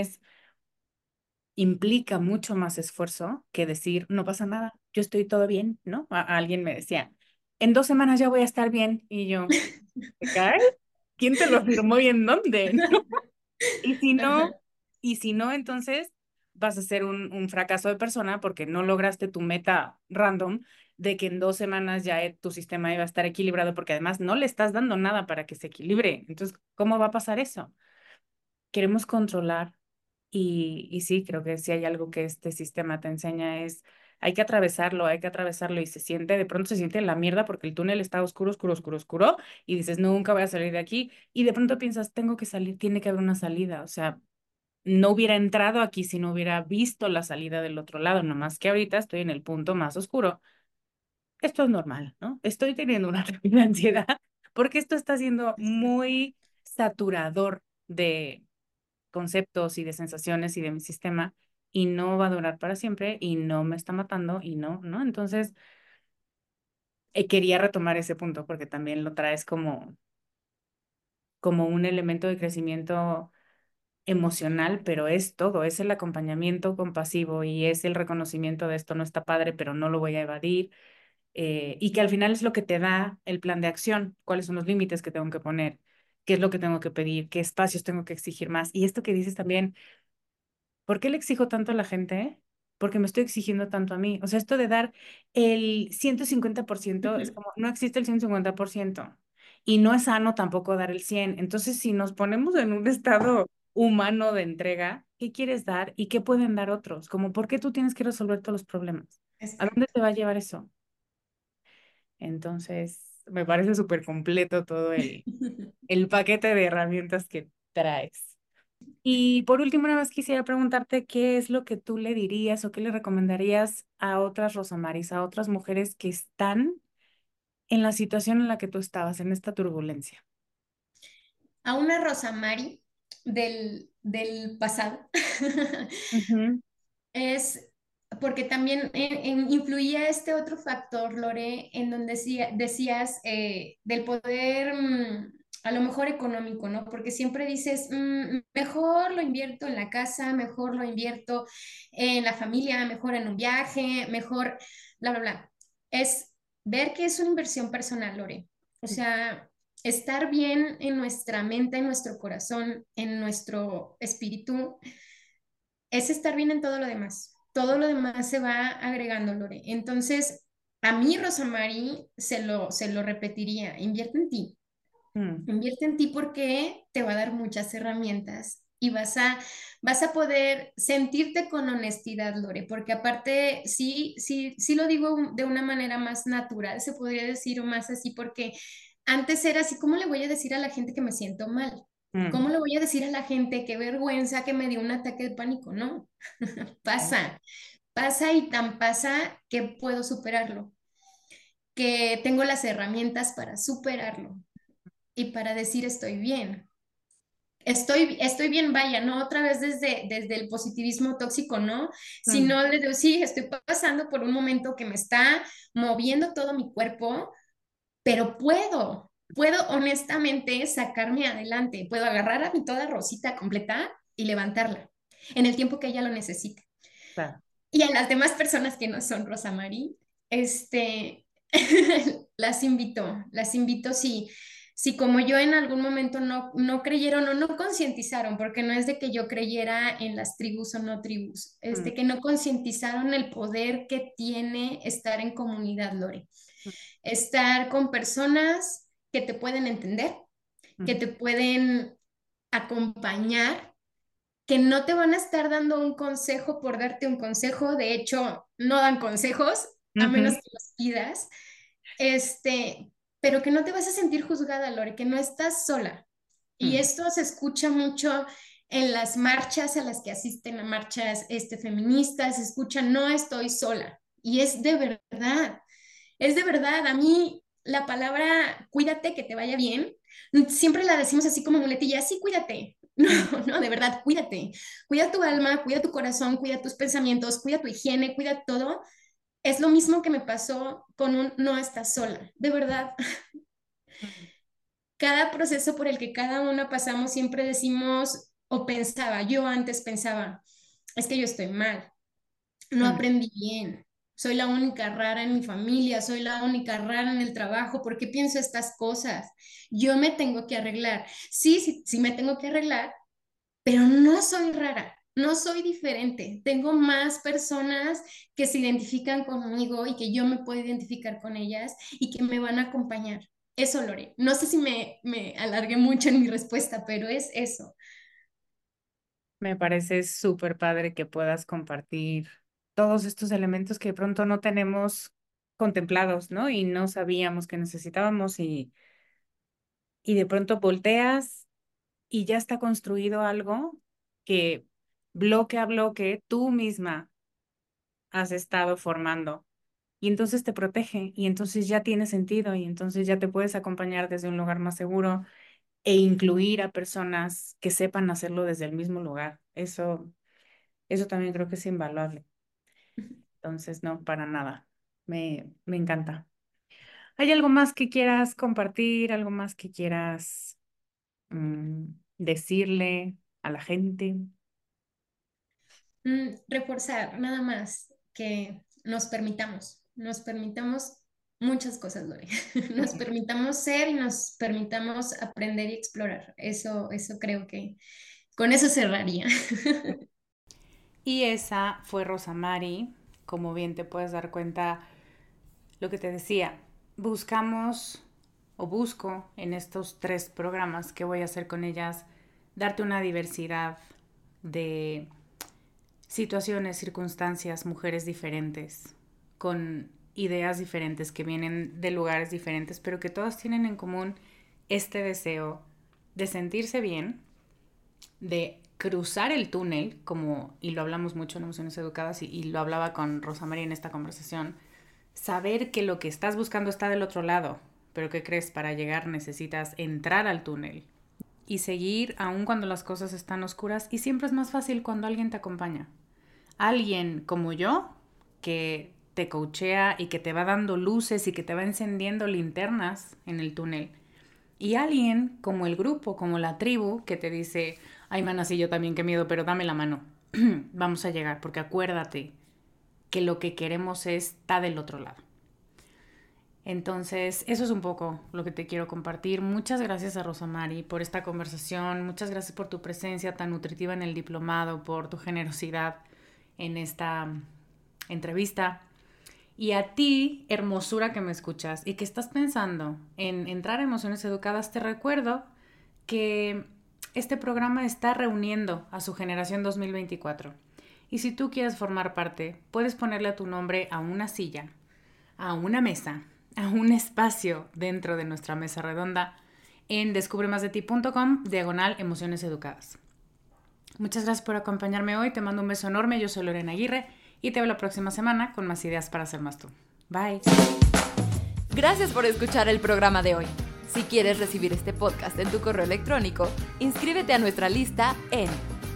Speaker 1: Implica mucho más esfuerzo que decir, no pasa nada, yo estoy todo bien, ¿no? Alguien me decía, en 2 semanas ya voy a estar bien. Y yo, ¿te cae? ¿Quién te lo firmó y en dónde? ¿No? Y si no,
Speaker 3: Ajá,
Speaker 1: y si no, entonces vas a ser un fracaso de persona porque no lograste tu meta random de que en 2 semanas ya tu sistema iba a estar equilibrado porque además no le estás dando nada para que se equilibre. Entonces, ¿cómo va a pasar eso? Queremos controlar y sí, creo que si hay algo que este sistema te enseña es, hay que atravesarlo y se siente, de pronto se siente en la mierda porque el túnel está oscuro, oscuro, oscuro, oscuro y dices, nunca voy a salir de aquí y de pronto piensas, tengo que salir, tiene que haber una salida, o sea, no hubiera entrado aquí si no hubiera visto la salida del otro lado, nomás que ahorita estoy en el punto más oscuro. Esto es normal, ¿no? Estoy teniendo una ataque de ansiedad porque esto está siendo muy saturador de conceptos y de sensaciones y de mi sistema y no va a durar para siempre y no me está matando y no, ¿no? Entonces, quería retomar ese punto porque también lo traes como un elemento de crecimiento emocional, pero es todo, es el acompañamiento compasivo y es el reconocimiento de esto no está padre, pero no lo voy a evadir, y que al final es lo que te da el plan de acción, cuáles son los límites que tengo que poner, qué es lo que tengo que pedir, qué espacios tengo que exigir más. Y esto que dices también, ¿por qué le exijo tanto a la gente? Porque me estoy exigiendo tanto a mí. O sea, esto de dar el 150% es
Speaker 3: ujú,
Speaker 1: como, no existe el 150%. Y no es sano tampoco dar el 100. Entonces, si nos ponemos en un estado humano de entrega, ¿qué quieres dar y qué pueden dar otros? Como, ¿por qué tú tienes que resolver todos los problemas?
Speaker 3: es
Speaker 1: ¿A dónde
Speaker 3: correcto.
Speaker 1: te va a llevar eso? Entonces, me parece súper completo todo el paquete de herramientas que traes. Y por último, nada más quisiera preguntarte qué es lo que tú le dirías o qué le recomendarías a otras Rosamaris, a otras mujeres que están en la situación en la que tú estabas, en esta turbulencia.
Speaker 3: A una Rosamari del pasado.
Speaker 1: Ujú,
Speaker 3: Es porque también influía este otro factor, Lore, en donde decías del poder, a lo mejor económico, ¿no? Porque siempre dices, mejor lo invierto en la casa, mejor lo invierto en la familia, mejor en un viaje, mejor, bla, bla, bla. Es ver que es una inversión personal, Lore. O sea, estar bien en nuestra mente, en nuestro corazón, en nuestro espíritu es estar bien en todo lo demás. Todo lo demás se va agregando, Lore. Entonces, a mí, Rosamari, se lo repetiría,
Speaker 1: mm,
Speaker 3: invierte en ti porque te va a dar muchas herramientas y vas a poder sentirte con honestidad, Lore, porque aparte, sí, sí, sí lo digo de una manera más natural, se podría decir o más así, porque antes era así, ¿cómo le voy a decir a la gente que me siento mal?
Speaker 1: Mm.
Speaker 3: ¿Cómo le voy a decir a la gente qué vergüenza que me dio un ataque de pánico? No, pasa, pasa y tan pasa que puedo superarlo, que tengo las herramientas para superarlo y para decir estoy bien. Estoy bien, vaya, no otra vez desde el positivismo tóxico, no,
Speaker 1: Mm.
Speaker 3: sino desde, sí, estoy pasando por un momento que me está moviendo todo mi cuerpo, pero puedo honestamente sacarme adelante, puedo agarrar a mi toda Rosita completa y levantarla en el tiempo que ella lo necesite.
Speaker 1: Claro.
Speaker 3: Y a las demás personas que no son Rosa Marie, este, las invito si como yo en algún momento no creyeron o no concientizaron, porque no es de que yo creyera en las tribus o no tribus, es de
Speaker 1: Mm.
Speaker 3: que no concientizaron el poder que tiene estar en comunidad, Lore. Estar con personas que te pueden entender, que
Speaker 1: Mm.
Speaker 3: te pueden acompañar, que no te van a estar dando un consejo por darte un consejo, de hecho, no dan consejos a menos
Speaker 1: Ujú.
Speaker 3: que los pidas, este, pero que no te vas a sentir juzgada, Lore, que no estás sola. Y
Speaker 1: Mm.
Speaker 3: esto se escucha mucho en las marchas a las que asisten a marchas feministas, se escucha, no estoy sola. Y es de verdad, a mí la palabra cuídate, que te vaya bien, siempre la decimos así como muletilla, sí, cuídate. No,
Speaker 1: Mm.
Speaker 3: no, de verdad, cuídate. Cuida tu alma, cuida tu corazón, cuida tus pensamientos, cuida tu higiene, cuida todo. Es lo mismo que me pasó con un no estás sola. De verdad,
Speaker 1: Mm.
Speaker 3: cada proceso por el que cada una pasamos siempre decimos o pensaba, yo antes pensaba, es que yo estoy mal, no
Speaker 1: Mm.
Speaker 3: aprendí bien, soy la única rara en mi familia, soy la única rara en el trabajo, ¿por qué pienso estas cosas? Yo me tengo que arreglar. Sí, sí, sí me tengo que arreglar, pero no soy rara, no soy diferente. Tengo más personas que se identifican conmigo y que yo me puedo identificar con ellas y que me van a acompañar. Eso, Lore. No sé si me alargué mucho en mi respuesta, pero es eso.
Speaker 1: Me parece súper padre que puedas compartir todos estos elementos que de pronto no tenemos contemplados, ¿no? Y no sabíamos que necesitábamos y de pronto volteas y ya está construido algo que bloque a bloque tú misma has estado formando. Y entonces te protege y entonces ya tiene sentido y entonces ya te puedes acompañar desde un lugar más seguro e incluir a personas que sepan hacerlo desde el mismo lugar. Eso también creo que es invaluable. Entonces, no, para nada. Me encanta. ¿Hay algo más que quieras compartir? ¿Algo más que quieras decirle a la gente?
Speaker 3: Reforzar nada más que nos permitamos muchas cosas, Lore. Nos
Speaker 1: Ujú.
Speaker 3: permitamos ser y nos permitamos aprender y explorar. Eso creo que con eso cerraría.
Speaker 1: Y esa fue Rosa Mari. Como bien te puedes dar cuenta, lo que te decía, buscamos o busco en estos 3 programas que voy a hacer con ellas, darte una diversidad de situaciones, circunstancias, mujeres diferentes, con ideas diferentes, que vienen de lugares diferentes, pero que todas tienen en común este deseo de sentirse bien, de cruzar el túnel, como, y lo hablamos mucho en Emociones Educadas, y lo hablaba con Rosa María en esta conversación, saber que lo que estás buscando está del otro lado, pero ¿qué crees? Para llegar necesitas entrar al túnel y seguir aun cuando las cosas están oscuras, y siempre es más fácil cuando alguien te acompaña. Alguien como yo, que te coachea y que te va dando luces y que te va encendiendo linternas en el túnel. Y alguien como el grupo, como la tribu, que te dice, ay, mana, sí, yo también, qué miedo, pero dame la mano. Vamos a llegar, porque acuérdate que lo que queremos está del otro lado. Entonces, eso es un poco lo que te quiero compartir. Muchas gracias a Rosa Mari por esta conversación. Muchas gracias por tu presencia tan nutritiva en el diplomado, por tu generosidad en esta entrevista. Y a ti, hermosura que me escuchas y que estás pensando en entrar a Emociones Educadas, te recuerdo que este programa está reuniendo a su generación 2024. Y si tú quieres formar parte, puedes ponerle a tu nombre a una silla, a una mesa, a un espacio dentro de nuestra mesa redonda en descubremasdeti.com/emociones educadas. Muchas gracias por acompañarme hoy. Te mando un beso enorme. Yo soy Lorena Aguirre y te veo la próxima semana con más ideas para ser más tú. Bye.
Speaker 5: Gracias por escuchar el programa de hoy. Si quieres recibir este podcast en tu correo electrónico, inscríbete a nuestra lista en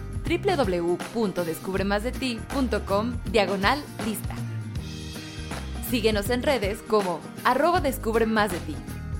Speaker 5: www.descubremasdeti.com/lista. Síguenos en redes como @descubremasdeti.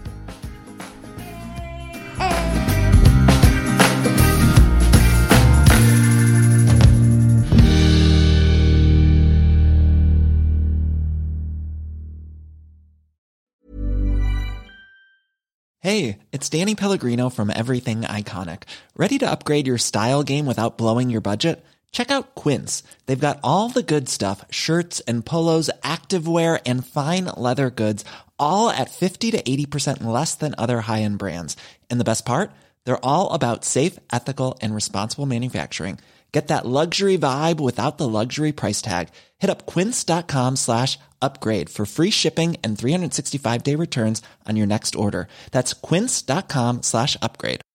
Speaker 6: Hey, it's Danny Pellegrino from Everything Iconic. Ready to upgrade your style game without blowing your budget? Check out Quince. They've got all the good stuff, shirts and polos, activewear, and fine leather goods, all at 50 to 80% less than other high-end brands. And the best part? They're all about safe, ethical, and responsible manufacturing. Get that luxury vibe without the luxury price tag. Hit up quince.com/upgrade for free shipping and 365-day returns on your next order. That's quince.com/upgrade.